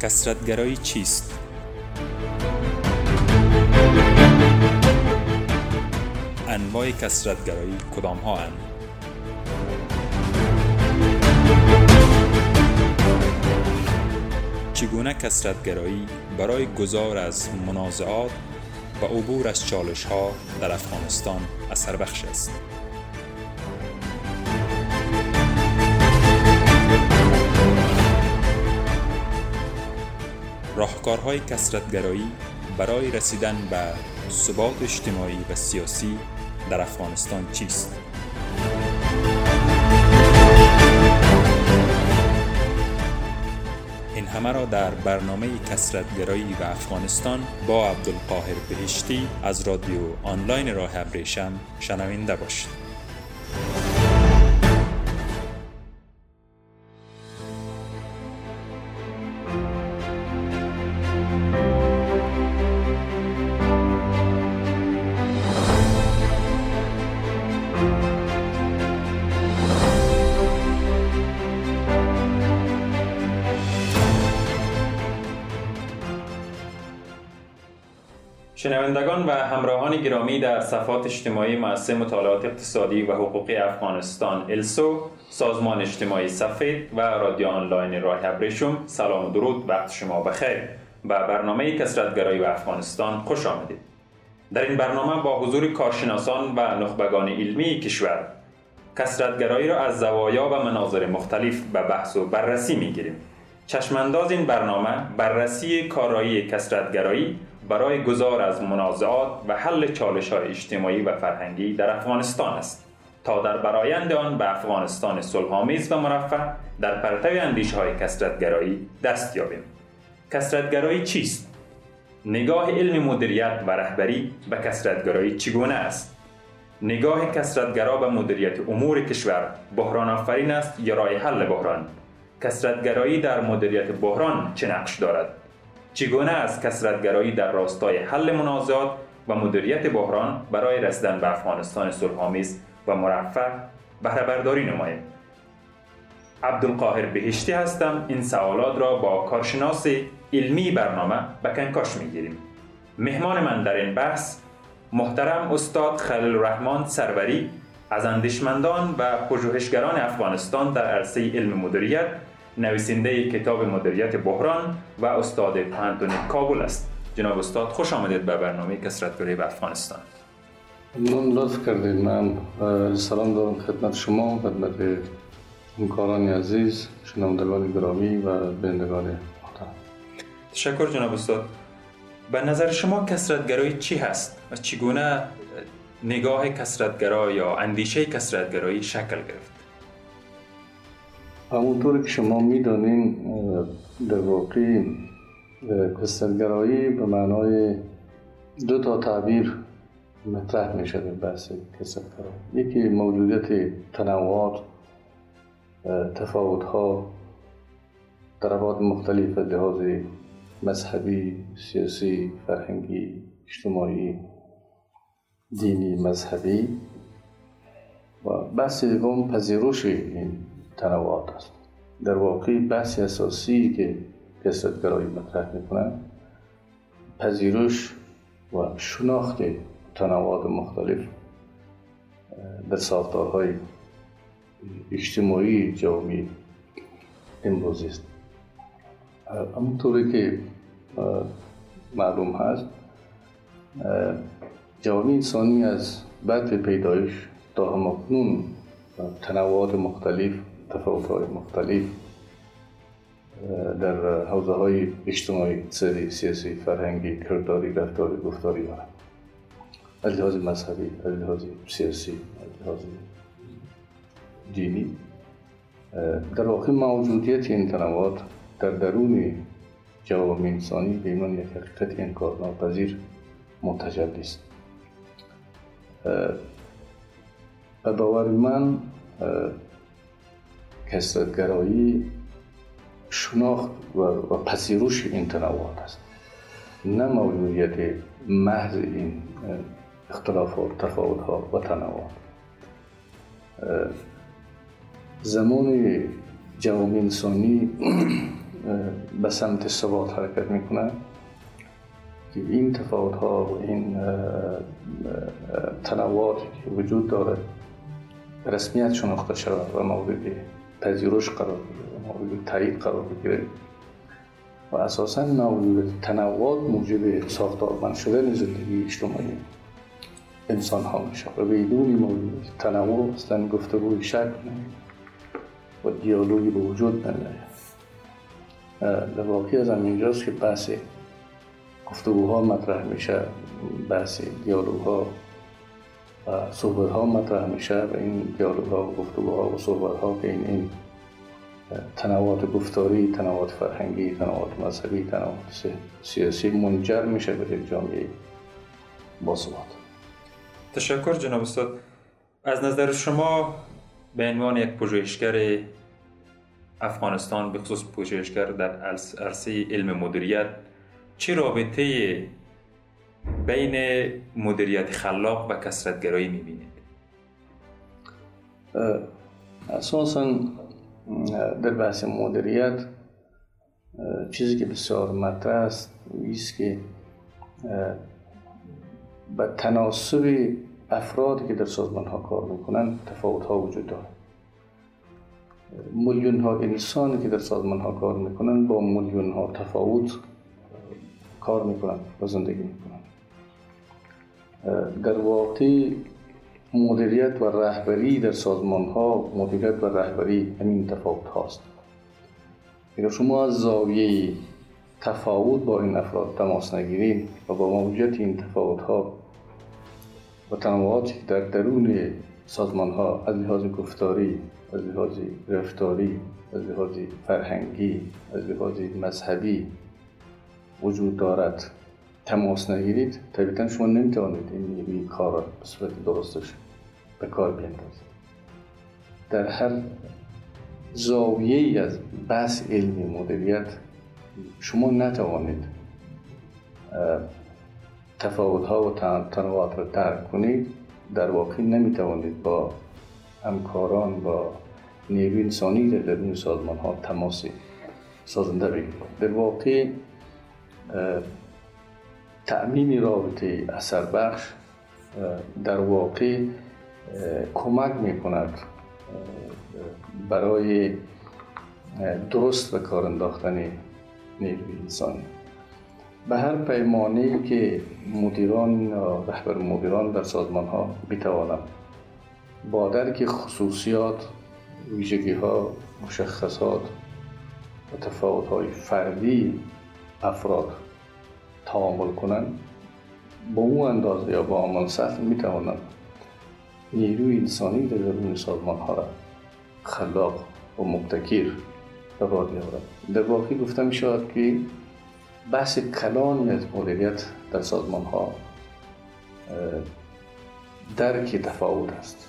کثرت‌گرایی چیست؟ انواع کثرت‌گرایی کدام ها اند؟ چگونه کثرت‌گرایی برای گذار از منازعات و عبور از چالش‌ها در افغانستان اثر بخش است؟ راهکارهای کثرت‌گرایی برای رسیدن به ثبات اجتماعی و سیاسی در افغانستان چیست؟ این همه را در برنامه کثرت‌گرایی و افغانستان با عبدالقاهر بهشتی از رادیو آنلاین راه ابریشم شنونده باشید. شنوندگان و همراهان گرامی، در صفحات اجتماعی مؤسسه مطالعات اقتصادی و حقوقی افغانستان السو، سازمان اجتماعی سفید و رادیو آنلاین راه ابریشم، سلام و درود، وقت شما بخیر. به برنامه کثرت‌گرایی و افغانستان خوش آمدید. در این برنامه با حضور کارشناسان و نخبگان علمی کشور کثرت‌گرایی را از زوایا و مناظر مختلف به بحث و بررسی می‌گیریم. چشمانداز این برنامه بررسی کارایی کثرت‌گرایی برای گذار از منازعات و حل چالش‌های اجتماعی و فرهنگی در افغانستان است تا در برآیند آن به افغانستان صلح‌آمیز و مرفه در پرتو اندیشه‌های کثرت‌گرایی دست یابیم. کثرت‌گرایی چیست؟ نگاه علم مدیریت و رهبری به کثرت‌گرایی چگونه است؟ نگاه کثرت‌گرا به مدیریت امور کشور بحران آفرین است یا راه حل بحران؟ کثرت‌گرایی در مدیریت بحران چه نقش دارد؟ چگونه از کثرت‌گرایی در راستای حل منازعات و مدیریت بحران برای رسیدن به افغانستان صلح‌آمیز و مرفه بهره برداری نماییم؟ عبدالقاهر بهشتی هستم. این سوالات را با کارشناس علمی برنامه به کنکاش می‌گیریم. مهمان من در این بحث محترم استاد خلیل الرحمن سروری از اندیشمندان و پژوهشگران افغانستان در عرصه علم مدیریت، نویسنده کتاب مدیریت بحران و استاد پوهنتون کابل است. جناب استاد، خوش آمدید به برنامه کثرت‌گرایی به افغانستان. ممنون، لطف کردید. من سلام دارم خدمت شما، خدمت همکاران عزیز، شنوندگان گرامی و بینندگان محترم. تشکر جناب استاد. به نظر شما کثرت‌گرایی چی هست و چگونه نگاه کثرت‌گرا یا اندیشه کثرت‌گرایی شکل گرفت؟ همونطور که شما می‌دانین، در واقع کثرت‌گرایی به معنای دو تا تعبیر مطرح میشه در بحث کثرت‌گرایی. یکی موجودیت تنوعات، تفاوت‌ها در ابعاد مختلف از لحاظ مذهبی، سیاسی، فرهنگی، اجتماعی، دینی، مذهبی، و بحث دوم پذیرش این تنوعات است. در واقع بحث اساسی که کثرت‌گرایی مطرح می‌کنند پذیرش و شناخت تنوعات مختلف در ساختارهای اجتماعی جامعه امروزی است. همونطوری که معلوم هست، جامعه انسانی از بعد پیدایش تا همکنون تنوعات مختلف، تفاوت‌های مختلف در حوزه‌های اجتماعی، اقتصادی، سیاسی، فرهنگی، کرداری، رفتاری، گفتاری دارند. از لحاظ مذهبی، از لحاظ سیاسی، از لحاظ دینی. در واقع موجودیت این تنوعات در درون جوامع انسانی به ایمان یک حقیقت انکارناپذیر متجلی است. به باور من کثرت‌گرایی شناخت و پذیرش این تنوعات است، نه موجودیت محض این اختلافات، تفاوت‌ها و تنوعات. زمان جوامع انسانی به سمت ثبات حرکت میکنن که این تفاوت ها و این تنوعاتی که وجود داره رسمیت شناخته شود و مورد پذیرش قرار بگیره، مورد تایید قرار بگیره و اساساً موجود تنوعات موجب ساختارمند شدن زندگی اجتماعی انسان ها میشه و بدون موجود تنوع اصلا گفتگوی شکل و دیالوگی به وجود نمیاد. واقعی از اینجاست که بحث گفتگوها مطرح میشه، بحث دیالوگها و صحبتها مطرح میشه و این دیالوگها و گفتگوها و صحبتها که این تنوعات گفتاری، تنوعات فرهنگی، تنوعات مذهبی، تنوعات سیاسی منجر میشه به یک جامعه باثبات. تشکر جناب استاد. از نظر شما به عنوان یک پژوهشگر افغانستان، به خصوص پژوهشگر در عرصه علم مدیریت، چه رابطه بین مدیریت خلاق و کثرت‌گرایی می‌بینید؟ اساساً در بحث مدیریت چیزی که بسیار مطرح است ایست که به تناسب افرادی که در سازمان ها کار میکنن تفاوت ها وجود داره. میلیون ها انسانی که در سازمان ها کار میکنن با میلیون ها تفاوت کار میکنن و زندگی میکنن. در واقع مدیریت و رهبری در سازمان ها، مدیریت و رهبری همین تفاوت هاست. اگر شما از زاویه تفاوت با این افراد تماس نگیرید و با موجودیت این تفاوت ها و تنوعاتی که در درون سازمان ها از لحاظ گفتاری، از لحاظ رفتاری، از لحاظ فرهنگی، از لحاظ مذهبی وجود دارد تماس نگیرید، طبیعتاً شما نمیتوانید این کار را به صورت درستش به کار بیندازید. در هر زاویه‌ای از بحث علمی مدیریت شما نتوانید تفاوت‌ها و تنوعات را درک کنید. در واقع نمیتوانید با همکاران، با نیروی انسانی در درون سازمان‌ها تماس سازنده بگیرید. در واقع تأمین رابطه اثر بخش در واقع کمک میکند برای درست به کار انداختن نیروی انسانی. به هر پیمانه‌ای که مدیران یا رهبر مدیران در سازمان ها بتوانند با درک خصوصیات، ویژگی‌ها، مشخصات و تفاوت‌های فردی افراد تعامل کنند، با اون اندازه یا با همان سطح میتوانند نیروی انسانی در درون سازمان ها را خلاق و مبتکر به بار بیاورد. در واقع گفته می شود که بحث کلانی از مدیریت در سازمان ها درک تفاوت است.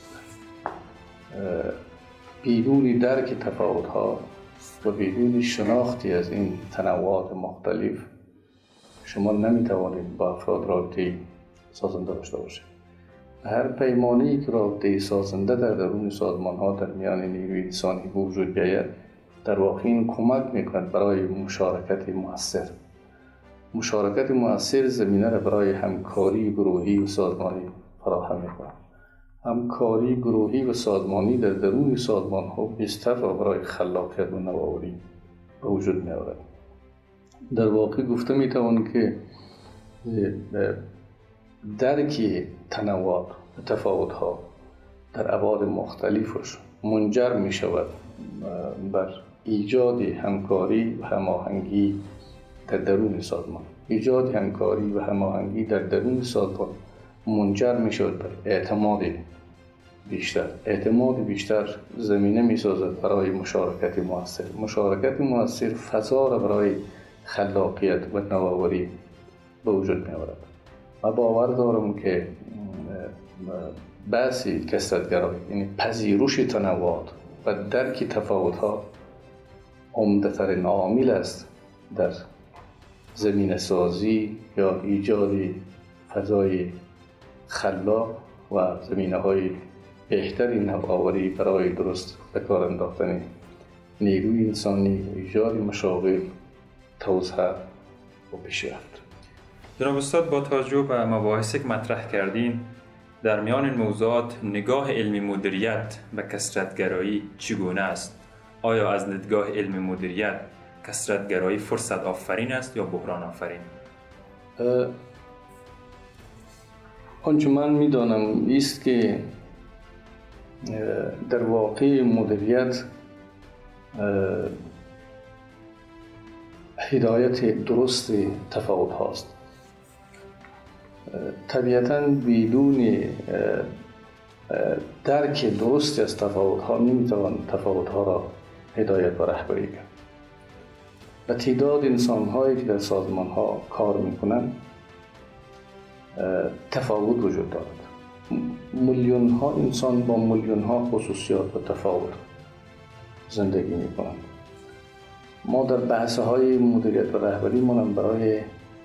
بدون درک تفاوت ها و بدون شناختی از این تنوعات مختلف شما نمیتوانید با افراد رابطه سازنده داشته باشید. هر پیمانه‌ای که رابطه سازنده در درون سازمان ها در میان نیروی انسانی وجود بیاید، در واقع این کمک میکند برای مشارکت مؤثر. مشارکت مؤثر زمینه را برای همکاری گروهی و سازمانی فراهم میکند. همکاری گروهی و سازمانی در درون سازمان ها بستر را برای خلاقیت و نوآوری به وجود میآورد. در واقع گفته میتوان که درک تنوعات و تفاوت‌ها در ابعاد مختلفش منجر می شود بر ایجاد همکاری و هماهنگی در درون سازمان. ایجاد همکاری و هماهنگی در درون سازمان منجر می شود بر اعتماد بیشتر. اعتماد بیشتر زمینه می سازد برای مشارکت مؤثر. مشارکت مؤثر فضا را برای خلاقیت و نوآوری به وجود می آورد. و باور دارم که بحث کثرت‌گرایی، یعنی پذیرش تنوعات و درک تفاوت‌ها، عمده‌ترین عامل است در زمینه سازی یا ایجاد فضای خلاق و زمینه‌های بهتری نوآوری برای درست به کار انداختن نیروی انسانی و ایجاد مشاغل، توسعه و پیشرفت. جناب استاد، با توجه به مباحثی که مطرح کردین، در میان این موضوعات نگاه علمی مدیریت به کثرت‌گرایی چگونه است؟ آیا از دیدگاه علمی مدیریت کثرت‌گرایی فرصت آفرین است یا بحران آفرین؟ آنچه من می‌دانم است که در واقع مدیریت هدایت درست تفاوت هاست. طبیعتاً بدون درک درستی از تفاوت ها نمیتوان تفاوت ها را هدایت و رهبری کرد. و تعداد انسان هایی که در سازمان ها کار میکنند تفاوت وجود دارد. میلیون ها انسان با میلیون ها خصوصیات و تفاوت زندگی میکنند. ما در بحث های مدیریت و رهبری مانم برای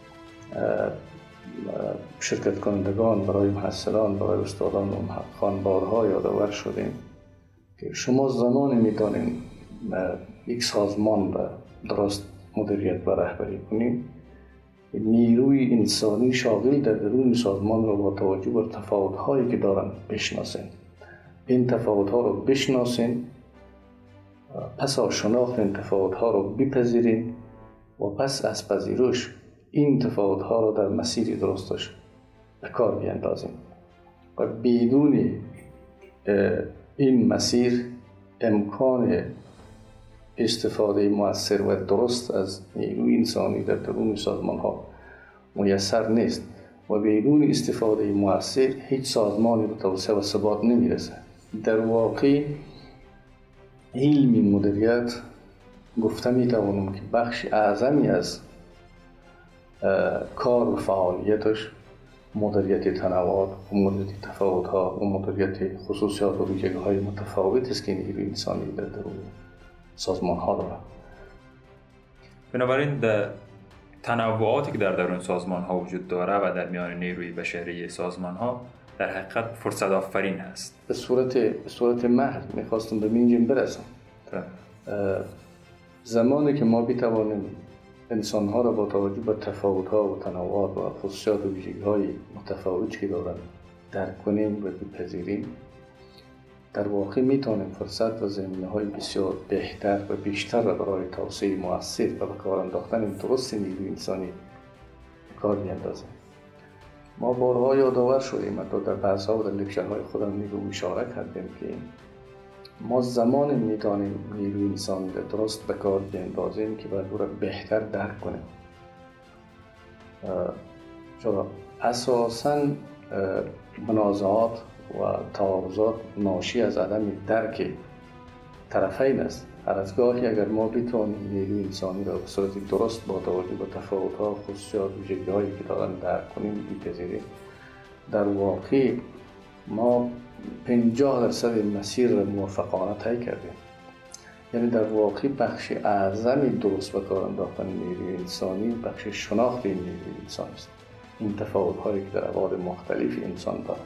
شرکت کنندگان، برای محصلان، برای استادان و محققان بارها یادآور شدیم که شما زمانی میتونید یک سازمان را درست مدیریت و رهبری کنید نیروی انسانی شاغل در درون سازمان را با توجه بر تفاوت‌هایی که دارند بشناسین. این تفاوت‌ها را بشناسین، پس از شناخت این تفاوت‌ها را بپذیرین و پس از پذیرش این تفاوت‌ها را در مسیر درستش به کار بیاندازین. و بدون این مسیر امکان استفاده مؤثر و درست از نیروی انسانی در درون سازمان‌ها میسر نیست و بدون استفاده مؤثر هیچ سازمانی به توسعه و ثبات نمیرسه. در واقع علم مدیریت گفته میتوانم که بخش اعظمی از کار و فعالیتش مدیریت تنوعات و مدیریت تفاوت‌ها و مدیریت خصوصیات و ویژگی‌های متفاوت است که نیروی انسانی در درون سازمان‌ها دارد. بنابراین در تنوعاتی که در درون سازمان‌ها وجود داره و در میان نیروی بشری سازمان‌ها در حقیقت فرصت آفرین است. به صورت محض می‌خواستم به اینجا برسم. زمانی که ما بتوانیم انسان‌ها را با توجه به تفاوت‌ها و تنوعات و خصوصیات و ویژگی‌های متفاوتی که دارند درک کنیم و بپذیریم، در واقع میتونیم فرصت و زمینه‌های بسیار بهتر و بیشتر را برای توسعه مؤثر و به کار انداختن درست نیروی انسانی کار بیاندازیم. ما بارها یادآور شدیم، حتی در بحث‌ها و در لکچرهای خودم نیرو اشاره کردیم که ما زمانی میتونیم نیروی انسانی را درست به کار بیاندازیم که باید او را بهتر درک کنیم. چرا اساساً منازعات و تعارضات ناشی از عدم درک طرفین است. هر از گاهی اگر ما بتوانیم نیروی انسانی را به صورت درست با توجه به تفاوت‌ها و خصوصیات و ویژگی‌هایی که دارند درک کنیم و بپذیریم، در واقع ما 50% مسیر را موفقانه طی کردیم. یعنی در واقع بخش اعظمی درست به کار انداختن نیروی انسانی بخش شناخت این نیروی انسانی است. این تفاوت‌هایی که در ابعاد مختلف انسان دارد.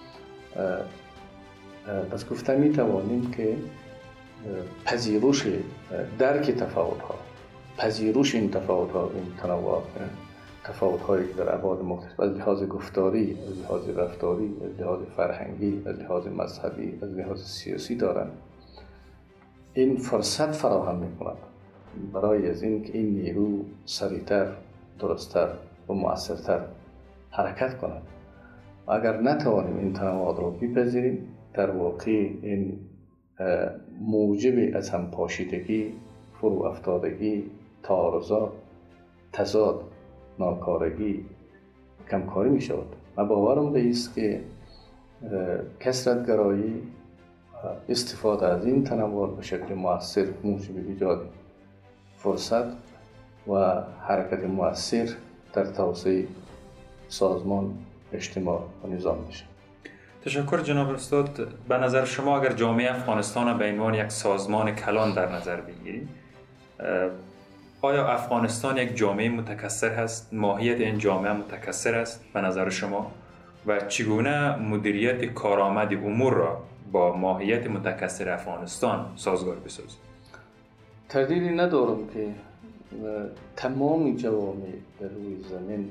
پس گفته می توانیم که پذیرش درک تفاوت‌ها، پذیرش این تفاوت‌ها، این تنوعات، تفاوت‌هایی که در ابعاد مختلف از لحاظ گفتاری، از لحاظ رفتاری، از لحاظ فرهنگی، از لحاظ مذهبی، از لحاظ سیاسی دارند، این فرصت فراهم می‌کند برای از این که این نیرو سریعتر، درست‌تر و مؤثرتر حرکت کند. اگر نتوانیم این تنوعات را بپذیریم، در واقع این موجب از هم پاشیدگی، فرو افتادگی، تعارضات، تضاد، ناکارگی، کمکاری می شود. من باورم به ایست که کثرت‌گرایی استفاده از این تنوعات به شکل مؤثر موجب ایجاد فرصت و حرکت مؤثر در توسعه سازمان، اجتماع و نظام میشه. تشکر جناب استاد. به نظر شما اگر جامعه افغانستان به عنوان یک سازمان کلان در نظر بگیریم، آیا افغانستان یک جامعه متکثر هست؟ ماهیت این جامعه متکثر است به نظر شما؟ و چگونه مدیریت کارآمد امور را با ماهیت متکثر افغانستان سازگار بسازیم؟ تردیدی ندارم که تمام جوامع در روی زمین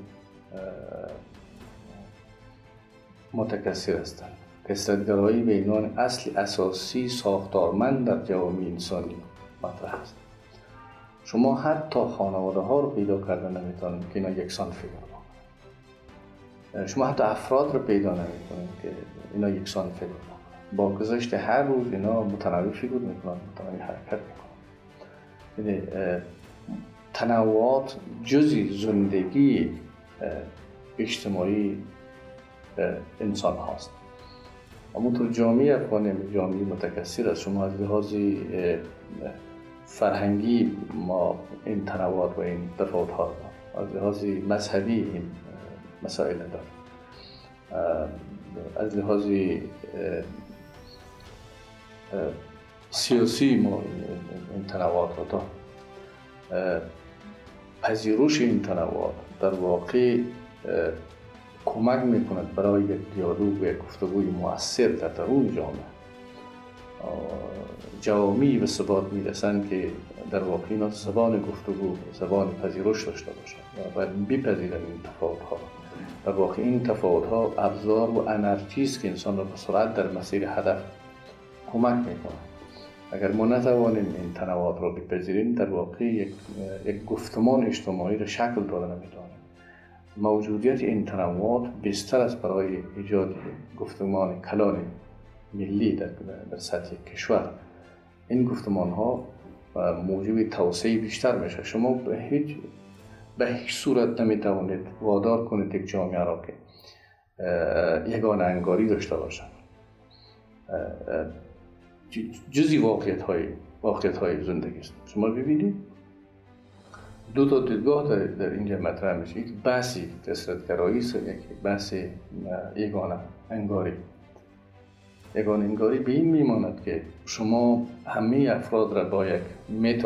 متکثر هستند. کثرت‌گرایی به عنوان اصل اساسی ساختارمند در جوامع انسانی مطرح است. شما حتی خانواده ها رو پیدا کردن نمیتونید که اینا یکسان فکر کنند. شما حتی افراد رو پیدا نمیکنید که اینا یکسان فکر کنند. با گذشت هر روز اینا متنوع فکر میکنند، متنوع حرکت میکنند. یعنی تنوعات جزئی زندگی اجتماعی انسان هاست. همونطور جامعه افغانی جامعه متکثر است. شما از لحاظ فرهنگی ما این تنوعات و این تفاوت ها داریم، از لحاظ مذهبی این مسائل داریم، از لحاظ سیاسی ما این تنوعات رو داریم. پذیرش این تنوعات در واقع کمک میکند برای یک دیالوگ و یک گفتگوی مؤثر در درون جامعه. جوامعی به ثبات میرسند که در واقع اینا زبان گفتگو، زبان پذیرش داشته باشند و باید بپذیرند این تفاوت‌ها. در واقع این تفاوت‌ها ابزار و انرژی است که انسان را به سرعت در مسیر هدف کمک میکنند. اگر ما نتوانیم این تنوعات را بپذیریم، در واقع یک گفتمان اجتماعی را شکل داده نمیتوانیم. موجودیت این تنوعات بستر است برای ایجاد گفتمان کلان ملی در سطح کشور. این گفتمان ها موجب توسعه بیشتر میشه. شما به هیچ صورت نمیتوانید وادار کنید یک جامعه را که یگانه انگاری داشته باشد. جزئی واقعیت های زندگی است. شما ببینید دو تا دیدگاه در اینجا مطرح میشه. یک بحثی کثرت‌گرایی است، یک بحث یگانه انگاری. یگانه انگاری به این میماند که شما همه افراد را با یک متر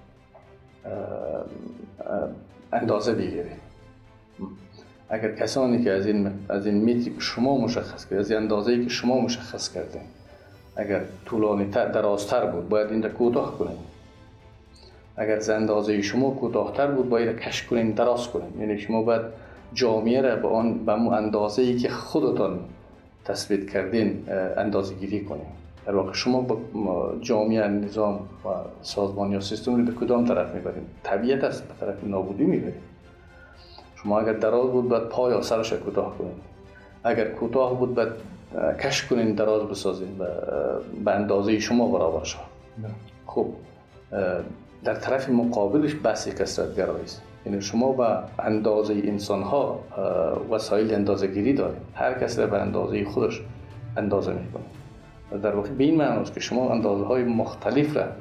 اندازه بگیرید. اگر کسانی که از این متری که شما مشخص کردید، از این اندازه‌ای که شما مشخص کردید، اگر طولانی تر درازتر بود باید این را کوتاه کنید. اگر از اندازه شما کوتاه‌تر بود باید کش کنین، دراز کنین. یعنی شما باید جامعه را به اون اندازه‌ای که خودتان تثبیت کردین اندازه گیری کنین. در واقع شما با جامعه، نظام و سازمان یا سیستم رو به کدام طرف میبرین؟ طبیعت است به طرف نابودی میبرین. شما اگر دراز بود باید پا یا سرش کوتاه کنین. اگر کوتاه بود باید کش کنین، دراز بسازین به اندازه شما برابر شد. خب در طرف مقابلش بحث کثرت‌گرایی است. یعنی شما به اندازه انسان‌ها وسایل اندازه‌گیری دارید. هر کس را به اندازه خودش اندازه می‌کنه. در واقع به این معنی است که شما اندازه‌های مختلف را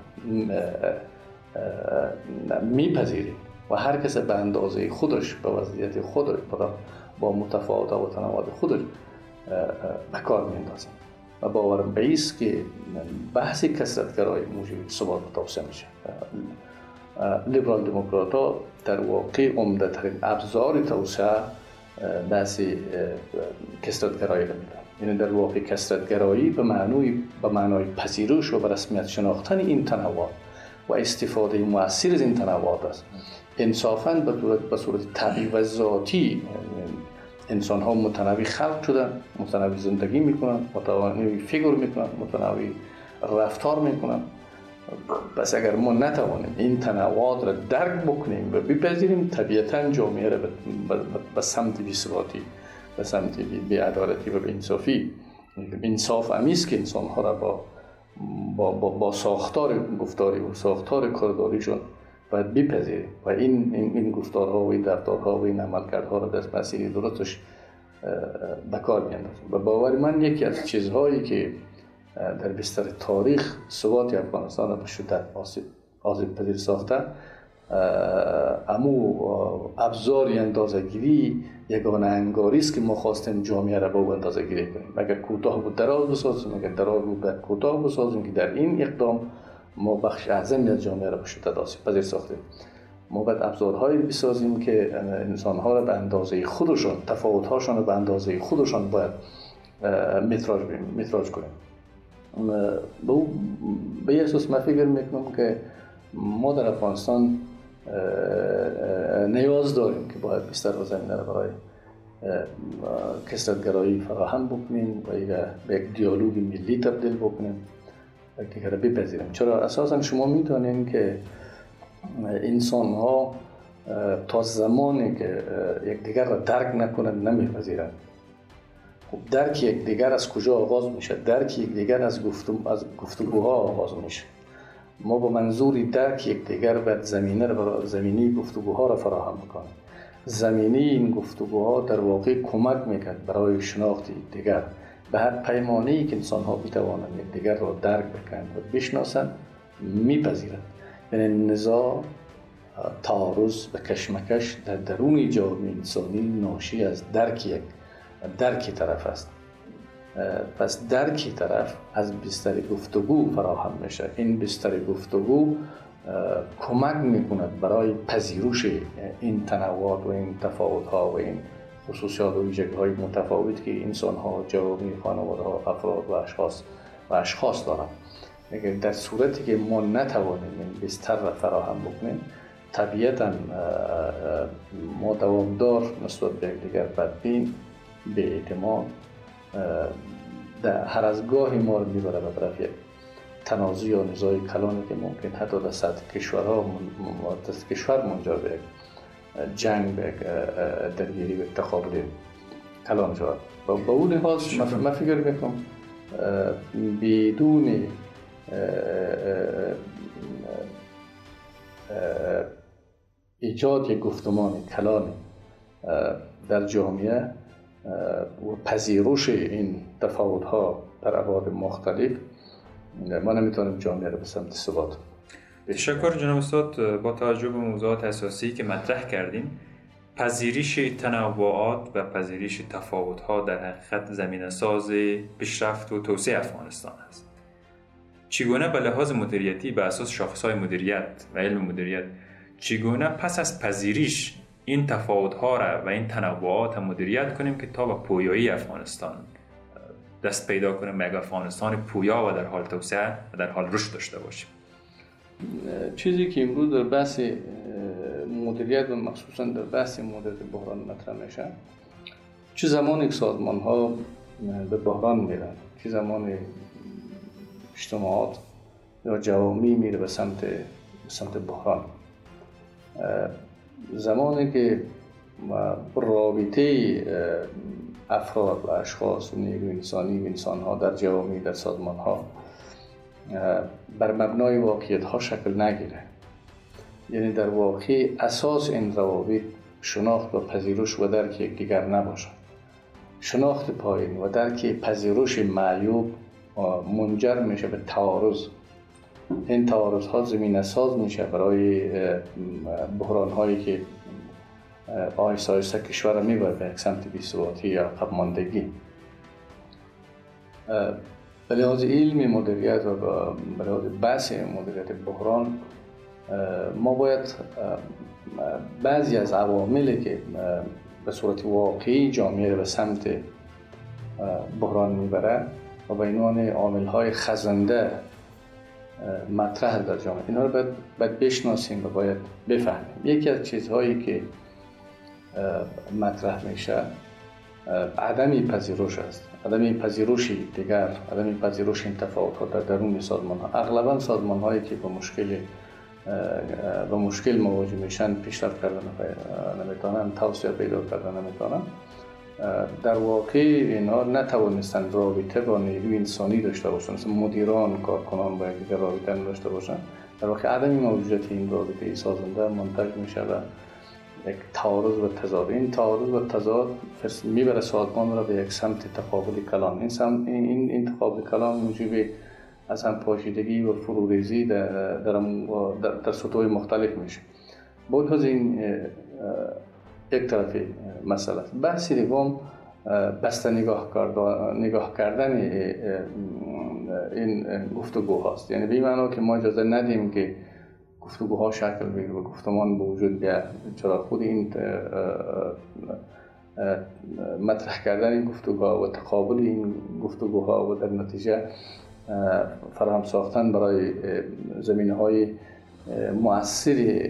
می‌پذیرید و هر کس به اندازه خودش، به وضعیت خودش، با متفاوت و تنوع خودش به کار می‌اندازید. و باورم به است که بحث کثرت‌گرایی موجب ثبات و توسعه میشه. لیبرال دموکرات‌ها در واقع عمده‌ترین ابزار توسعه بحث کثرت‌گرایی را می‌دانند. یعنی در واقع کثرت‌گرایی به معنای پذیرش و به رسمیت شناختن این تنوع و استفاده مؤثر از این تنوعات است. انصافاً به صورت طبیعی و ذاتی انسان ها متنوع خلق شدن، متنوع زندگی میکنن، متنوع فکر میکنن، متنوع رفتار میکنن. پس اگر ما نتوانیم این تنوعات را درک بکنیم و بپذیریم، طبیعتاً جامعه را به سمت بی‌ثباتی، به سمت بی‌عدالتی و بی‌انصافی، انصاف امیز که انسان ها را با ساختار گفتاری و ساختار کارداریشون باید بپذیریم و این گفتارها و این رفتارها و این عملکردها را در مسیر درستش به کار بیاندازیم. و باور من یکی از چیزهایی که در بستر تاریخ ثبات افغانستان را به شدت آسیب پذیر ساخته، ابزار اندازه‌گیری یگانه انگاری است که ما خواستیم جامعه را با او اندازه‌گیری کنیم. اگر کوتاه بود دراز بسازیم، اگر دراز بود کوتاه بسازیم، که در این اقدام ما بخش اعظمی از جامعه را به شدت آسیب پذیر ساختیم. ما باید ابزارهایی بسازیم که انسان‌ها را به اندازه خودشان، تفاوت‌هاشان را به اندازه خودشان باید متراژ کنیم. به اساس من فکر میکنم که ما در افغانستان نیاز داریم که باید بستر و زمینه را برای کثرت‌گرایی فراهم بکنیم و به یک دیالوگ ملی تبدیل بکنیم و که را بپذیریم. چرا اساسا شما می‌دانید که انسان ها تا زمانی که یکدیگر را درک نکنند نمیپذیرند. خب درک یکدیگر از کجا آغاز میشه؟ درک یکدیگر از گفتگوها آغاز میشه. ما با منظوری درک یکدیگر باید زمینی گفتگوها را فراهم میکنیم. زمینی این گفتگوها در واقع کمک میکرد برای شناخت یکدیگر به هر پیمانه‌ای که انسان ها بتوانند یکدیگر را درک بکنند و بشناسند میپذیرند. یعنی نزاع، تعارض و کشمکش در درون جامعه انسانی ناشی از درک طرف است. پس درک طرف از بستر گفتگو فراهم میشه. این بستر گفتگو کمک میکند برای پذیرش این تنوعات و این تفاوت‌ها و این خصوصیات و ویژگی‌های متفاوت که انسان‌ها، جوامع، خانواده‌ها، افراد و اشخاص دارند. اگر در صورتی که ما نتوانیم این بستر را فراهم بکنیم، طبیعتاً ما دوامدار نسبت به یکدیگر بدبین، بی‌اعتماد، در هر از گاهی ما رو میبره به طرف یک تنازع یا نزاع کلانی که ممکن حتی در سطح کشور منجر به جنگ، به درگیری، به تقابل کلان شود. با اون لحاظ من فکر میکنم بدون ایجاد یک گفتمان کلان در جامعه و پذیرش این تفاوت‌ها در ابعاد مختلف، ما نمیتونیم جامعه رو به سمت ثبات. تشکر جناب استاد. با توجه به موضوعات اساسی که مطرح کردیم، پذیرش تنوعات و پذیرش تفاوت‌ها در حقیقت زمینه‌ساز پیشرفت و توسعه افغانستان است. چگونه به لحاظ مدیریتی به اساس شاخص‌های مدیریت و علم مدیریت، چگونه پس از پذیرش این تفاوت‌ها را و این تنوعات مدیریت کنیم که تا به پویایی افغانستان دست پیدا کنیم، به افغانستان پویا و در حال توسعه و در حال رشد داشته باشیم. چیزی که امروز در بحث مدیریت و مخصوصا در بحث مدیریت بحران مطرح میشه، چه زمانی که سازمان‌ها به بحران میرن، چه زمانی اجتماعات یا جوامع میره به سمت بحران، زمانی که رابطه افراد و اشخاص و نیروی انسانی و انسان‌ها در جوامع، در سازمان‌ها بر مبنای واقعیت‌ها شکل نگیره، یعنی در واقع اساس این روابط شناخت و پذیرش و درک یکدیگر نباشه. شناخت پایین و درک پذیرش معیوب منجر میشه به تعارض. این تعارض‌ها زمینه ساز میشه برای بحران‌هایی که آهسته آهسته کشور را میبره به یک سمت بی‌ثباتی یا عقب ماندگی. به لحاظ علمی مدیریت و به لحاظ بحث مدیریت بحران، ما باید بعضی از عواملی که به صورت واقعی جامعه را به سمت بحران میبره و به عنوان عامل‌های خزنده مطرح در جامعه، اینا رو باید بشناسیم و باید بفهمیم. یکی از چیزهایی که مطرح میشه عدم پذیرش است، عدم پذیرش دیگر، عدم پذیرش این تفاوت‌ها در درون سازمان‌ها. اغلباً سازمان‌هایی که با مشکل مواجه میشن، پیشرفت کردن نمیتونن، توسعه پیدا کردن نمیتونن، در واقع اینا نتوانستن رابطه با نیروی انسانی داشته باشن، مثل مدیران، کارکنان باید دیگر رابطه نداشته باشن. در واقع عدم موجودیت این رابطه سازنده منتج میشه و یک تعارض و تضاد. این تعارض و تضاد میبره سازمان را به یک سمت تقابل کلان. این تقابل کلان موجب از هم پاشیدگی و فروریزی در سطوح مختلف میشه. بود از این یک طرف مسئله. بحث دیگم بسته نگاه کردن این گفتگو هاست، یعنی به این معنی که ما اجازه ندیم که گفتگوها شکل بگیره و گفتمان به وجود بیاد. چرا خود این مطرح کردن این گفتگوها و تقابل این گفتگوها و در نتیجه فراهم ساختن برای زمینه‌های مؤثر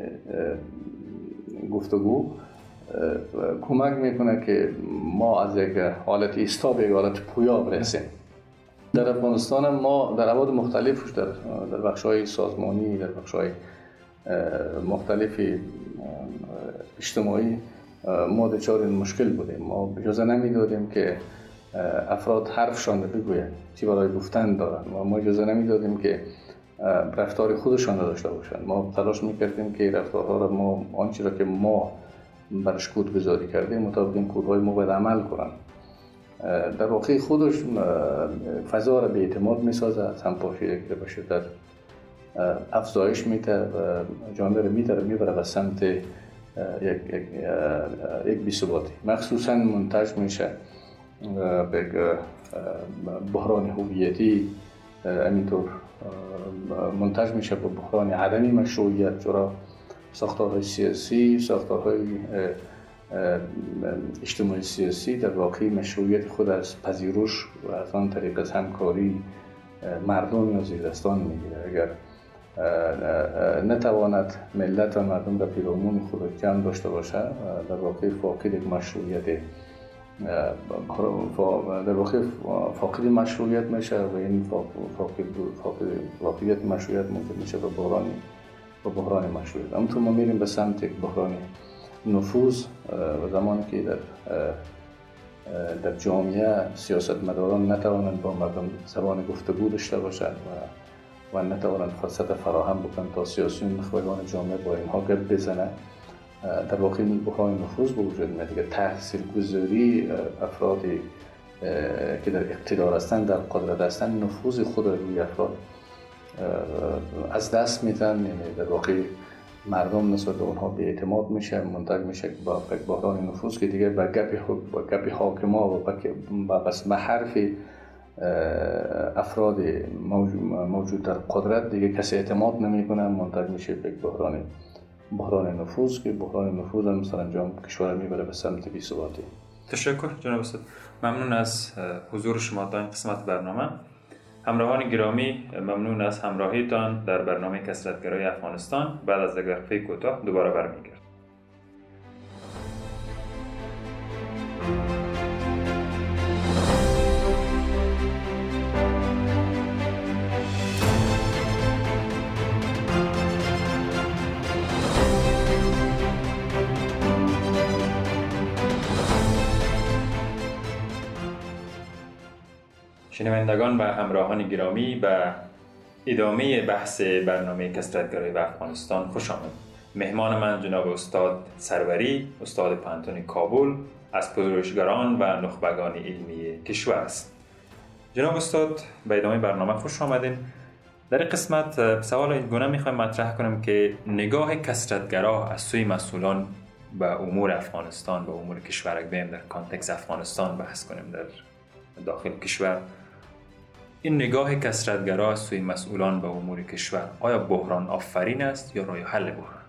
گفتگو کمک میکنه که ما از یک حالت ایستا به یک حالت پویا برسیم. در افغانستان ما در ابعاد مختلفش در بخش‌های سازمانی، در بخش‌های مختلف اجتماعی ما دچار این مشکل بودیم. ما اجازه نمیدادیم که افراد حرفشان رو بگویند، چی برای گفتن دارن. ما اجازه نمیدادیم که رفتار خودشان را داشته باشند. ما تلاش میکردیم که رفتارها را ما آنچه را که ما برش کدگذاری کردیم مطابق این کدهای ما باید عمل کنند. در واقع خودش فضا را به اعتماد میسازد، همپاشی که به شدت افزایش میده و جامعه را میبره به سمت یک بی‌ثباتی. مخصوصا منتج میشه به بحران هویتی، همینطور منتج میشه به بحران عدمی مشروعیت، چرا ساختارهای سیاسی، ساختارهای اجتماعی سیاسی در واقع مشروعیت خود از پذیرش و از آن طریق از همکاری مردم یا زیرستان میگیره. اگر نتواند ملت و مردم را پیرامون خود جمع داشته باشه، در واقع فاقد یک مشروعیت در واقع فاقد مشروعیت میشه و این فاقدیت مشروعیت ممکن میشه به بحران مشروعیت. همونطور ما میریم به سمت یک بحران نفوذ و زمانی که در جامعه سیاستمداران نتوانند با مردم زبان گفتگو داشته باشند و نتوانند فرصت فراهم بکنند تا سیاسیون مخبران جامعه با اینها گپ بزنند، در واقع این بحران نفوذ به وجود میاد دیگه. تاثیرگذاری افرادی که در اقتدار هستند، در قدرت هستند، نفوذ خود روی افراد از دست میدن. یعنی در واقع مردم نسبت به اونها بی‌اعتماد میشه، منتج میشه با بحران نفوذ که دیگه با گپ حاکما و به حرف افراد موجود در قدرت دیگه کسی اعتماد نمیکنه، منتج میشه به بحران نفوذ که بحران نفوذ هم سرانجام کشور میبره به سمت بی‌ثباتی. تشکر جناب استاد. ممنون از حضور شما در این قسمت برنامه. همراهان گرامی، ممنون از همراهیتان در برنامه کثرت‌گرای افغانستان. بعد از یک وقفه کوتاه دوباره برمیگردیم. شنوندگان و همراهان گرامی، به ادامه بحث برنامه کثرت‌گرای و افغانستان خوش آمد. مهمان من جناب استاد سروری، استاد پانتون کابل، از پژوهشگران و نخبگان علمی کشور است. جناب استاد، به ادامه برنامه خوش آمدین. در این قسمت سوال این گونه میخوایم مطرح کنم که نگاه کثرت‌گرا از سوی مسئولان به امور افغانستان، به امور کشور، بیم در کانتکست افغانستان بحث کنیم در داخل کشور. این نگاه کثرت‌گرا از سوی مسئولان به امور کشور آیا بحران آفرین است یا راه حل بحران؟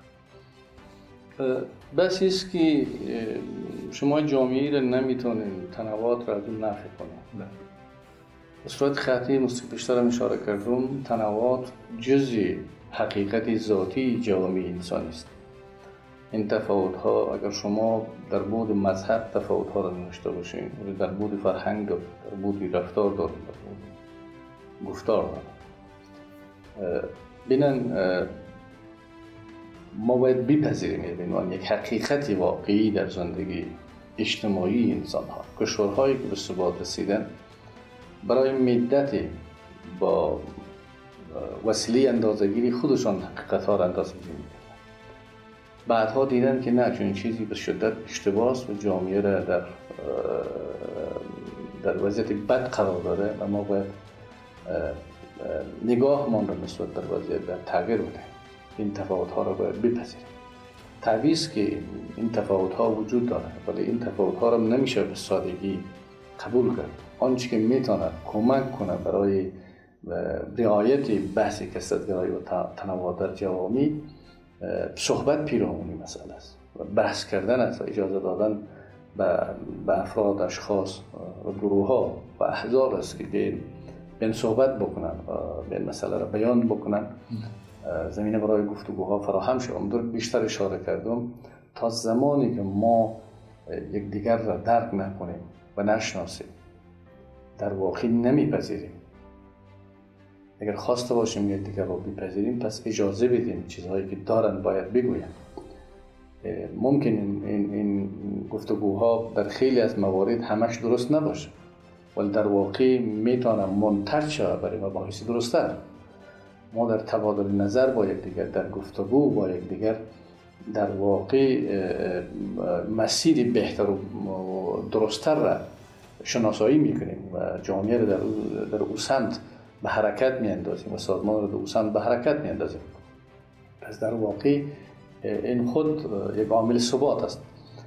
بس است که شما جامعه را نمیتونید تنوعات را از اون نفی کنید. به صورت خطی پیشتر هم اشاره کردم، تنوعات جزء حقیقت ذاتی جامعه انسانی است. این تفاوت ها اگر شما در بعد مذهب تفاوت ها را داشته باشین، در بعد فرهنگ، در بعد رفتار دارید، در بعد گفتار دارید، بینن ما باید بپذیریم یک حقیقت واقعی در زندگی اجتماعی انسان ها. کشورهایی که به ثبات رسیدن برای مدتی با وسیله اندازه‌گیری خودشان حقیقت ها را اندازه‌گیری می‌کنند. بعدها دیدن که نه، چون چیزی به شدت اشتباه است و جامعه را در وضعیت بد قرار داده و ما باید نگاهمان را نسبت در وضعیت در تغییر بدهیم. این تفاوت ها را باید بپذیریم. تعویض که این تفاوت ها وجود داره، ولی این تفاوت ها را نمیشه به سادگی قبول کرد. آنچه که میتونه کمک کنه برای رعایت بحث کثرت‌گرایی و تنوع در جوامع، صحبت پیرامون این مسئله است و بحث کردن است و اجازه دادن به افراد، اشخاص و گروه ها و احزاب است که بین صحبت بکنن و بین مسئله را بیان بکنن زمینه برای گفتگوها فراهم شد. همونطور بیشتر اشاره کردم، تا زمانی که ما یکدیگر را درک نکنیم و نشناسیم، در واقع نمیپذیریم. اگر خواسته باشیم یکدیگر را بپذیریم، پس اجازه بدیم چیزهایی که دارن باید بگویم. ممکن این گفتگوها در خیلی از موارد همش درست نباشه، ولی در واقع میتونه منتج شود برای مباحث درست‌تر. ما در تبادل نظر با یکدیگر، در گفتگو با یکدیگر، در واقع مسیر بهتر و درست‌تر را شناسایی میکنیم و جامعه را در او سمت به حرکت میاندازیم و سازمان را در او سمت به حرکت میاندازیم. پس در واقع این خود یک عامل ثبات است.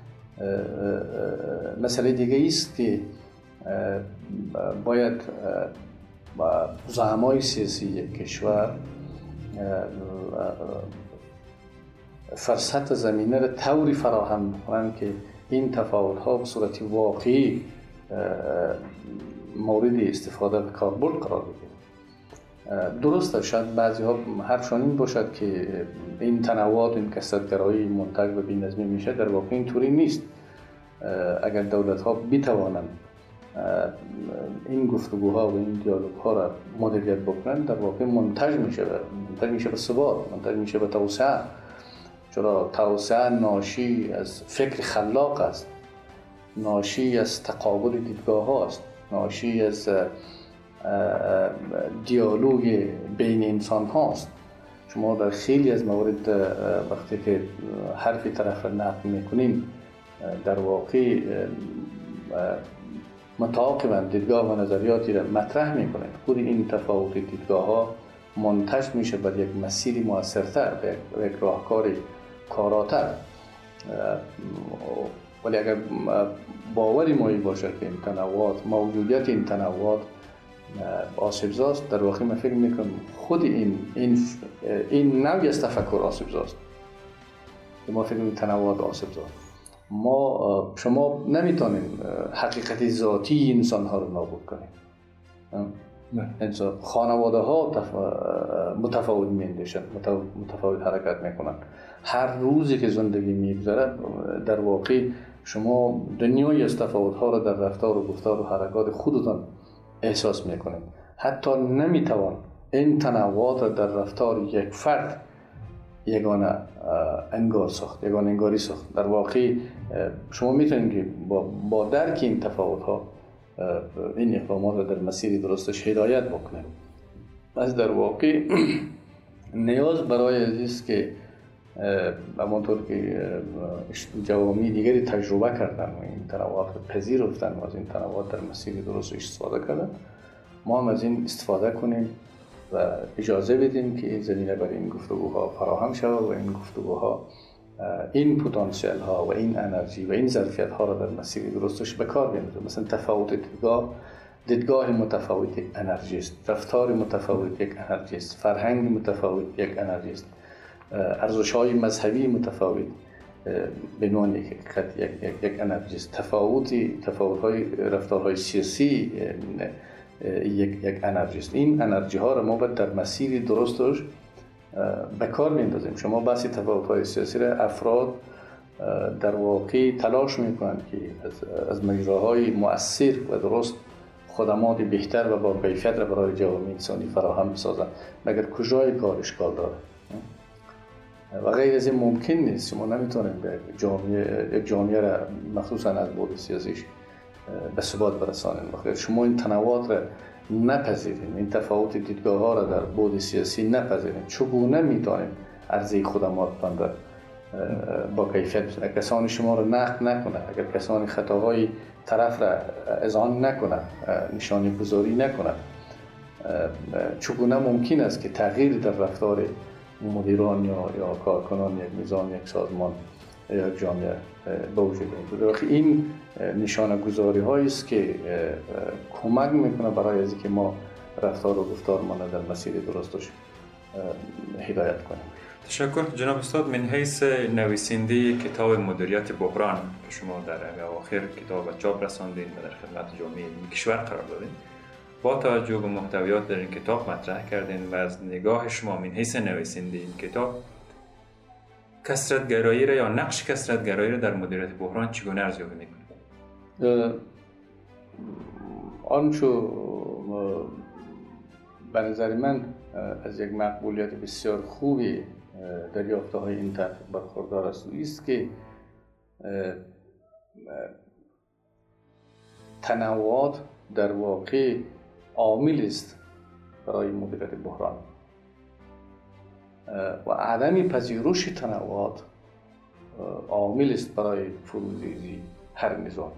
مسئله دیگه است که باید زعمای سیاسی یک کشور فرصت زمینه را طوری فراهم کنند که این تفاوت‌ها به صورت واقعی مورد استفاده و کاربرد قرار بگیرد. درسته شاید بعضی ها حرفشان این باشد که این تنوعات، این کثرت‌گرایی منتج و بی‌نظمی میشه. در واقع این طوری نیست. اگر دولت ها بتوانند این گفتگوها و این دیالوگ ها را مدیریت بکنند، در واقع منتج میشه به ثبات، منتج میشه به توسعه. چرا توسعه ناشی از فکر خلاق است، ناشی از تقابل دیدگاه هاست، ناشی از دیالوگ بین انسان هاست. شما در خیلی از موارد وقتی که حرف طرف را نقد میکنین، در واقع متعاقباً دیدگاه و نظریاتی را مطرح میکنید. خود این تفاوت دیدگاه ها منتج میشه بر یک مسیری موثرتر، بر یک راهکار کاراتر. ولی اگر باوری ما این باشه که این تنوعات، موجودیت این تنوعات آسیبزاست، در واقع من فکر میکنم خود این نوعی از تفکر آسیبزاست. ما فکر میکنیم تنوعات آسیبزاست. شما نمیتونین حقیقت ذاتی انسان ها رو نابود کنید. خانواده ها متفاوت میندشن، متفاوت حرکت میکنن. هر روزی که زندگی میگذره، در واقع شما دنیای از تفاوت ها رو در رفتار و گفتار و حرکات خودتان احساس میکنید. حتی نمیتوان این تنوعات را در رفتار یک فرد یگانه انگاری ساخت. در واقع شما میتونید که با درک این تفاوت ها این اقدامات را در مسیر درستش هدایت بکنید. از در واقع نیاز برای است که همانطور که جوامع دیگری تجربه کردن و این تنوعات را پذیرفتن و از این تنوعات در مسیر درست استفاده کردن، ما هم از این استفاده کنیم و اجازه بدیم که زمینه برای این گفتگوها فراهم شود و این گفتگوها این پتانسیل ها و این انرژی و این ظرفیت ها را در مسیر درستش به کار بیندازه. مثلا تفاوت دیدگاه متفاوت یک انرژی است، رفتار متفاوت یک انرژی است، فرهنگ متفاوت یک انرژی است، ارزش های مذهبی متفاوت به نوع یک انرژی است، تفاوت های رفتارهای سیاسی یک انرژی است. این انرژی ها را ما باید در مسیر درستش به کار میندازیم. شما بحث تفاوت های سیاسی را افراد در واقع تلاش میکنند که از مجراهای مؤثر و درست خدمات بهتر و با کیفیت را برای جوامع انسانی فراهم بسازند، مگر کجای کار اشکال داره و غیر از این ممکن نیست. شما نمیتونید یک جامعه را مخصوصا از بعد سیاسیش به ثبات برسانید. وقتی شما این تنوعات را نپذیرید، این تفاوت دیدگاه ها را در بعد سیاسی نپذیرید، چگونه میتونید عرضه خدماتتان را با کیفیت بسازید؟ کسانی شما را نقد نکنند، اگر کسانی خطاهای طرف را اذعان نکنند، نشانه گذاری نکنند، چگونه ممکن است که تغییر در رفتار مدیران یا کارکنان یک نظام، یک سازمان یا یک جامعه به وجود بیاید؟ این نشانه گذاری هایی است که کمک میکنه برای از اینکه ما رفتار و گفتار ما در مسیر درستش هدایت کنیم. تشکر جناب استاد. من حیث نویسنده کتاب مدیریت بحران که شما در اواخر کتاب چاپ رساندین و در خدمت جامعه کشور قرار دادین، با توجه به محتویات در این کتاب مطرح کردین و از نگاه شما من حیث نویسنده این کتاب، کثرت‌گرایی را یا نقش کثرت‌گرایی را در مدیریت بحران چگونه ارزیابی می‌کنید؟ آنچه به نظر من از یک مقبولیت بسیار خوبی در یافته‌های این تحقیق برخوردار است که تنوعات در واقع عامل است برای مدیریت بحران و عدم پذیرش تنوعات عامل است برای فروریزی هر نظام.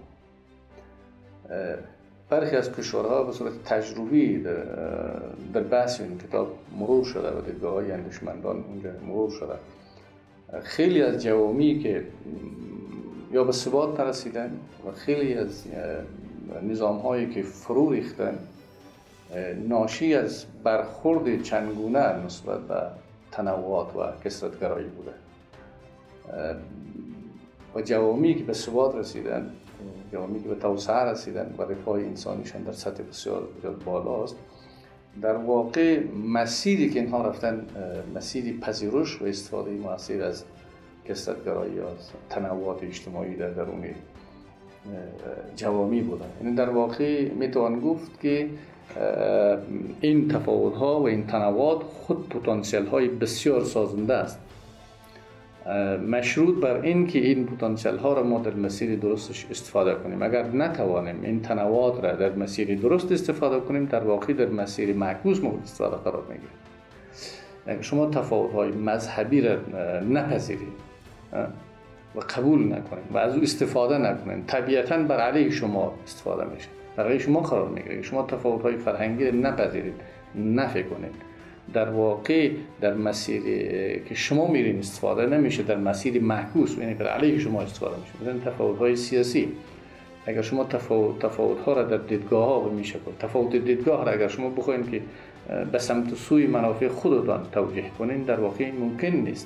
برخی از کشورها به صورت تجربی در بحث این کتاب مرور شده و دیدگاه‌های اندیشمندان اونجا مرور شده. خیلی از جوامی که یا به ثبات نرسیدن و خیلی از نظام‌هایی که فرو ریختن ناشی از برخورد چندگونه نسبت به تنوعات و کثرت‌گرایی بوده و جوامی که به ثبات رسیدن، جوامی که به توسعه رسیدن و رفاه انسانیشان در سطح بسیار بالاست، در واقع مسیری که اینها رفتن مسیری پذیرش و استفاده مؤثر از کثرت‌گرایی یا تنوعات اجتماعی در درون جوامی بودن. یعنی در واقع میتوان گفت که این تفاوت‌ها و این تنوعات خود پتانسیل‌های بسیار سازنده است، مشروط بر این که این پتانسیل‌ها را ما در مسیر درستش استفاده کنیم. اگر نتوانیم این تنوعات را در مسیر درست استفاده کنیم، در واقع در مسیر معکوس مورد استفاده قرار میگیریم. اگر شما تفاوت‌های مذهبی را نپذیرید و قبول نکنید و از او استفاده نکنید، طبیعتاً بر علیه شما استفاده میشه، بر علیه شما قرار میگیره. شما تفاوت‌های فرهنگی را نپذیرید، نفی کنید، در واقع در مسیر که شما میرین استفاده نمیشه، در مسیر معکوس یعنی بر علیه شما استفاده میشه. مثلا تفاوت‌های سیاسی، اگر شما تفاوت‌ها را در دیدگاه‌ها و میشه تفاوت دیدگاه را اگر شما بخواید که به سمت سوی منافع خودتان توجیه کنین، در واقع ممکن نیست.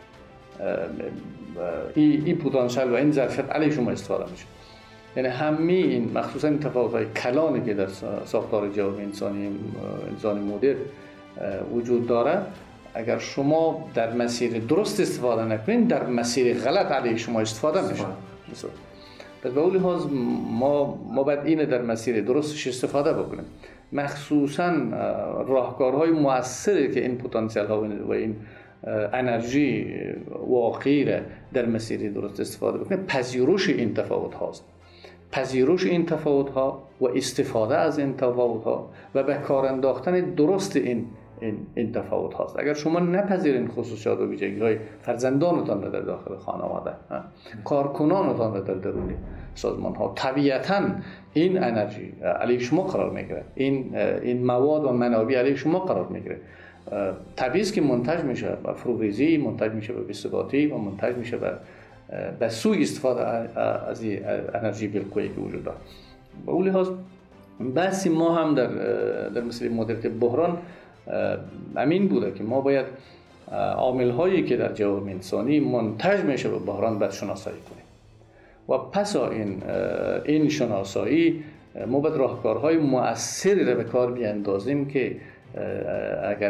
این پتانسیل و این ظرفیت علیه شما استفاده میشه. یعنی همه این مخصوصا این تفاوت‌های کلانی که در ساختار جامعه انسانی مدرن وجود داره، اگر شما در مسیر درست استفاده نکنید، در مسیر غلط علیه شما استفاده میشه. پس به اون لحاظ ما باید این در مسیر درستش استفاده بکنیم. مخصوصا راهکارهای مؤثری که این پتانسیل ها و این انرژی واقعی را در مسیر درست استفاده بکنیم، پذیرش این تفاوت هاست. پذیرش این تفاوت ها و استفاده از این تفاوت ها و به کار انداختن درست این تفاوت هاست. اگر شما نپذیرین خصوصیات و ویژگی های فرزندانتان را در داخل خانواده، کارکنانتان را در درون سازمان ها، طبیعتاً این انرژی علیه شما قرار میگیره، این مواد و منابع علیه شما قرار میگیره. طبیعی است که منتج میشه به فروریزی، منتج میشه به بی‌ثباتی و منتج میشه به سوء استفاده از این انرژی بالقوه‌ای که وجود داره. به اون لحاظ بحث ما هم در مسئله مدیریت بحران امین بوده که ما باید عامل هایی که در جوامع انسانی منتج میشه به بحران باید شناسایی کنیم و پس این شناسایی ما باید راهکارهای مؤثری را به کار بیاندازیم که اگر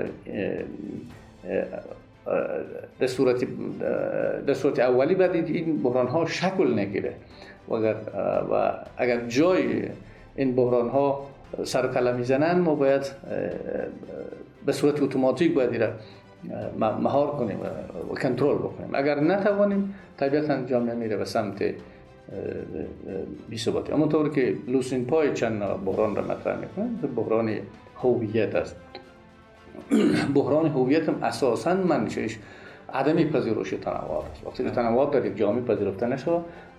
در صورت اولی باید این بحران ها شکل نگیره و اگر جای این بحران ها سر و کله میزنن، ما باید به صورت اتوماتیک باید را مهار کنیم و کنترل بکنیم. اگر نتوانیم، طبیعتاً جامعه میره به سمت بی‌ثباتی. اما طور که لوسین پای چند بحران را مطرح میکنه، بحران هویت است. بحران هویت هم اساساً منشأش عدم پذیرش تنوعات است. وقتی که تنوعات در یک جامعه پذیرفته نشه،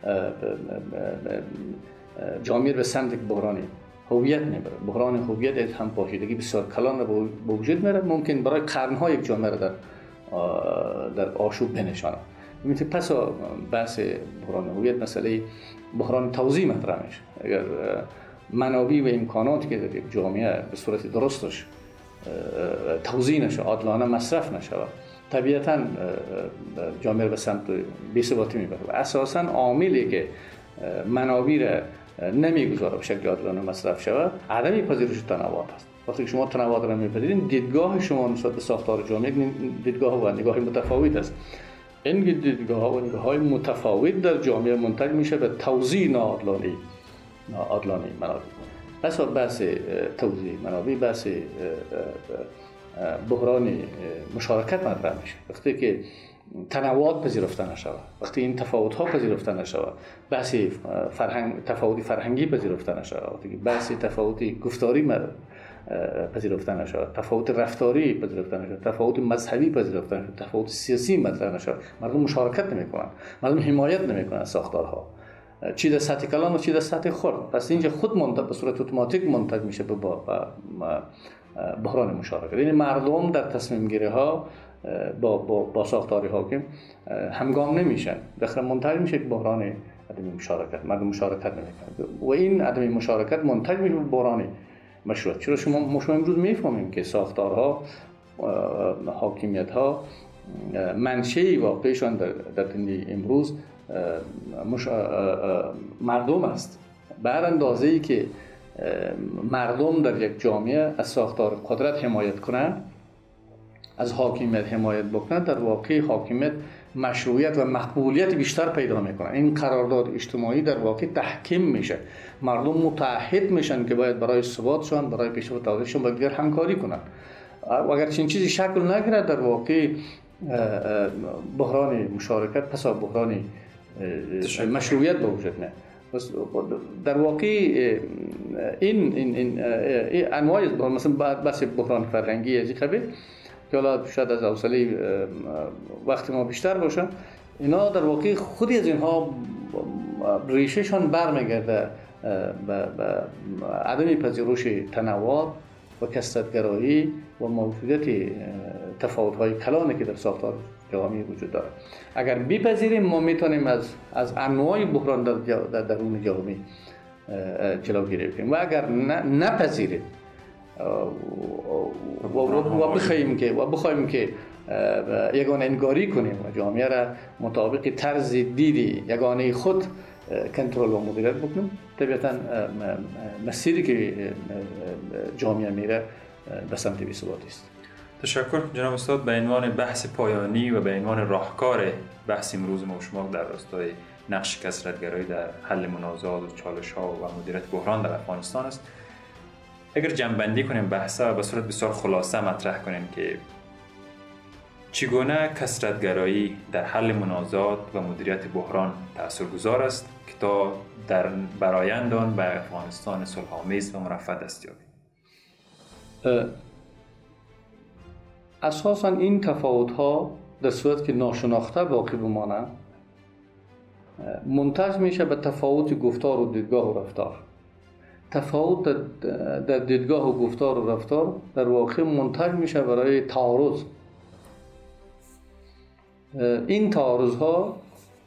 جامعه به سمت یک بحران هویت میبره. بحران هویت هم پاشیدگی بسیار کلان را به وجود میاره، ممکن برای قرن‌ها یک جامعه را در آشوب بنشانه. مثل پس بحث بحران هویت مسئله بحران توزیع مطرح میشه. اگر منابع و امکاناتی که در یک جامعه به صورت درستش توزیع نشه، عادلانه مصرف نشه، طبیعتاً جامعه به سمت بی‌ثباتی میبره. و اساساً عاملی که منابع را نمیگذاره به شکل عادلانه مصرف شود، عدم پذیرش تنوع است. وقتی شما تنوع را میپذیرید، دیدگاه شما نسبت به ساختار جامعه دیدگاه و نگاه متفاوت است. این دیدگاه و نگاه‌های متفاوت در جامعه منتج میشه به توزیع ناعادلانه منابع. بحث توزیع منابع، بحث بحران مشارکت مطرح میشه. وقتی که تنوعات پذیرفته نشود، وقتی این تفاوت‌ها پذیرفته نشود، بحث تفاوت فرهنگی پذیرفته نشود، وقتی که بحث تفاوت گفتاری پذیرفته نشود، تفاوت رفتاری پذیرفته نشود، تفاوت مذهبی پذیرفته نشود، تفاوت سیاسی مطرح نشود، مردم مشارکت نمی‌کنند، مردم حمایت نمی‌کنند از ساختارها، چی در سطح کلان و چی در سطح خرد. پس اینجا خود به صورت اتوماتیک منتج میشه به بحران مشارکت. یعنی مردم در تصمیم گیری ها با ساختار حاکم همگام نمیشن، داخل منتج میشه که بحران عدم مشارکت، مردم مشارکت نمیکنن و این عدم مشارکت منتج میشه به بحران مشروعیت. چرا شما امروز میفهمیم که ساختارها، حاکمیت ها منشأ واقعیشان در دنیای امروز مردم است. بر اندازه‌ای که مردم در یک جامعه از ساختار قدرت حمایت کنند، از حاکمیت حمایت بکنند، در واقع حاکمیت مشروعیت و مقبولیت بیشتر پیدا میکنه. این قرارداد اجتماعی در واقع تحکیم میشه، مردم متعهد میشن که باید برای ثباتشون، برای پیشرفت دولتشون با دیگر همکاری کنند. و اگر چنین چیزی شکل نگیرد، در واقع بحران مشارکت پس از بحران مشروعیت به وجود میاد. در واقع این انواع مثلا بحث بحران فرهنگی از این قبیل که حالا شاید از حوصله وقت ما بیشتر باشه، اینا در واقع خودی از اینها ریشهشان برمیگرده به عدم پذیرش تنوع و کثرت‌گرایی و موجودیت تفاوت‌های کلانی که در ساختار جامعه وجود داره. اگر بپذیریم، ما میتونیم از انواع بحران در درون جامعه جلوگیری کنیم و اگر نپذیریم و بخوایم که یگانه انگاری کنیم و جامعه را مطابق طرز دید یگانه خود کنترل و مدیریت بکنیم، طبیعتاً مسیری که جامعه میره به سمت بی‌ثباتی است. تشکر جناب استاد. به عنوان بحث پایانی و به عنوان راهکار بحث امروز ما و شما در راستای نقش کثرت‌گرایی در حل منازعات و چالش‌ها و مدیریت بحران در افغانستان است، اگر جمع‌بندی کنیم بحثا و به صورت بسیار خلاصه مطرح کنیم که چگونه کثرت‌گرایی در حل منازعات و مدیریت بحران تأثیرگذار است که تا در برآیند آن به افغانستان صلح‌آمیز و مرفه دست یابیم. اساساً این تفاوت‌ها در صورت که ناشناخته باقی بمانند، منتج میشه به تفاوت گفتار و دیدگاه و رفتار. تفاوت در دیدگاه و گفتار و رفتار در واقع منتج میشه برای تعارض. این تعارض‌ها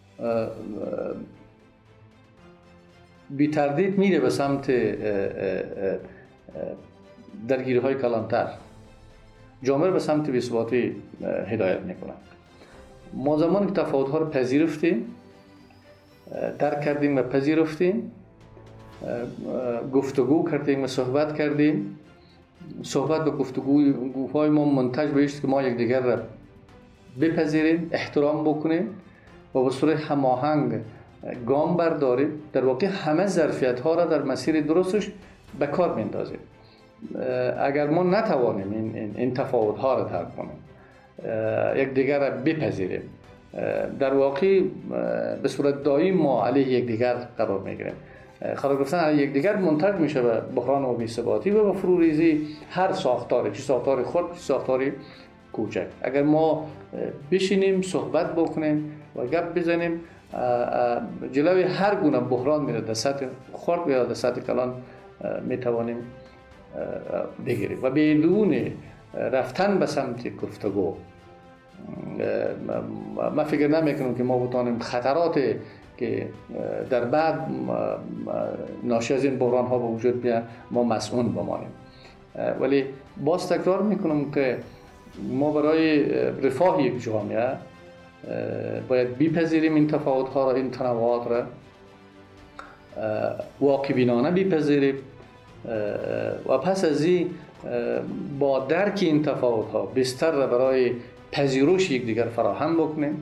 بی تردید میره به سمت درگیری‌های کلانتر، جامعه به سمت بی‌ثباتی هدایت میکنه. ما زمانی که تفاوت‌ها رو پذیرفتیم، درک کردیم و پذیرفتیم، گفتگو کردیم و صحبت کردیم، صحبت و گفتگوهای ما منتج به است که ما یکدیگر را بپذیریم، احترام بکنیم و به صورت هماهنگ گام برداریم، در واقع همه ظرفیت‌ها را در مسیر درستش به کار میندازیم. اگر ما نتوانیم این تفاوت‌ها را درک کنیم، یکدیگر را بپذیریم، در واقع به صورت دائم ما علیه یکدیگر قرار میگیریم. قرار گرفتن علیه یکدیگر منتج میشه به بحران و بی‌ثباتی و به فروریزی هر ساختاری، چه ساختار خرد چه ساختار کوچک. اگر ما بشینیم صحبت بکنیم و گپ بزنیم، جلوی هر گونه بحران میره در سطح خرد یا در سطح کلان میتوانیم بگیریم و بدون رفتن به سمت گفتگو. من فکر نمیکنم که ما بتوانیم خطرات که در بعد ناشی از این بحران ها به وجود بیاد ما مسئول بمانیم. ولی باز تکرار میکنم که ما برای رفاه یک جامعه باید بپذیریم این تفاوت ها را، این تنوعات را، واقع بینانه بپذیریم و پس از این با درک این تفاوت ها بستر را برای پذیرش یکدیگر فراهم بکنیم،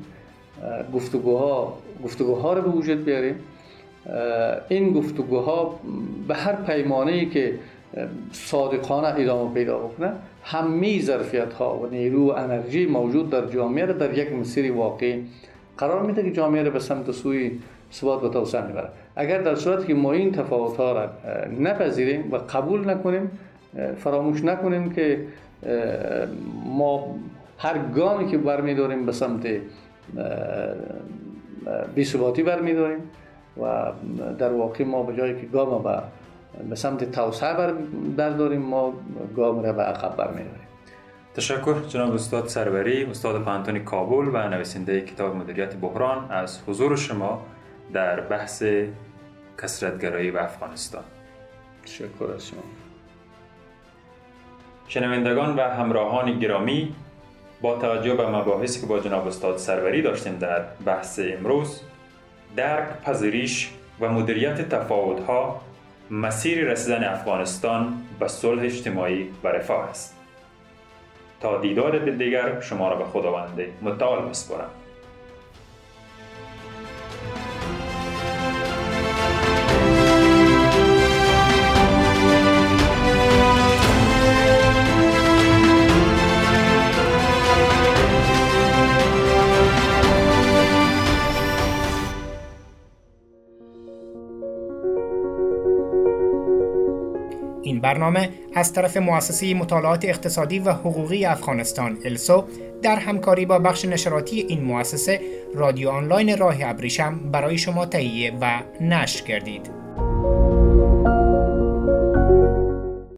گفتگوها را به وجود بیاریم. این گفتگوها به هر پیمانه‌ای که صادقانه ادامه پیدا بکنه، همه ظرفیت ها و نیرو و انرژی موجود در جامعه را در یک مسیر واقعی قرار میده که جامعه را به سمت سوی ثبات و توسعه میبره. اگر در صورتی که ما این تفاوت ها را نپذیریم و قبول نکنیم، فراموش نکنیم که ما هر گامی که برمیداریم به سمت بی‌ثباتی برمیداریم و در واقع ما به جایی که گام به سمت توسعه برداریم، ما گام را به عقب برمیداریم. تشکر جناب استاد سروری، استاد پانتون کابل و نویسنده کتاب مدیریت بحران، از حضور شما در بحث کثرت‌گرایی و افغانستان. تشکر از شما. شنوندگان و همراهان گرامی، با توجه به مباحثی که با جناب استاد سروری داشتیم در بحث امروز، درک، پذیرش و مدیریت تفاوت‌ها مسیر رسیدن افغانستان به صلح اجتماعی و رفاه است. تا دیدار دیگر شما را به خداوند متعال می‌سپارم. این برنامه از طرف مؤسسه مطالعات اقتصادی و حقوقی افغانستان السو در همکاری با بخش نشراتی این مؤسسه رادیو آنلاین راه ابریشم برای شما تهیه و نشر گردید.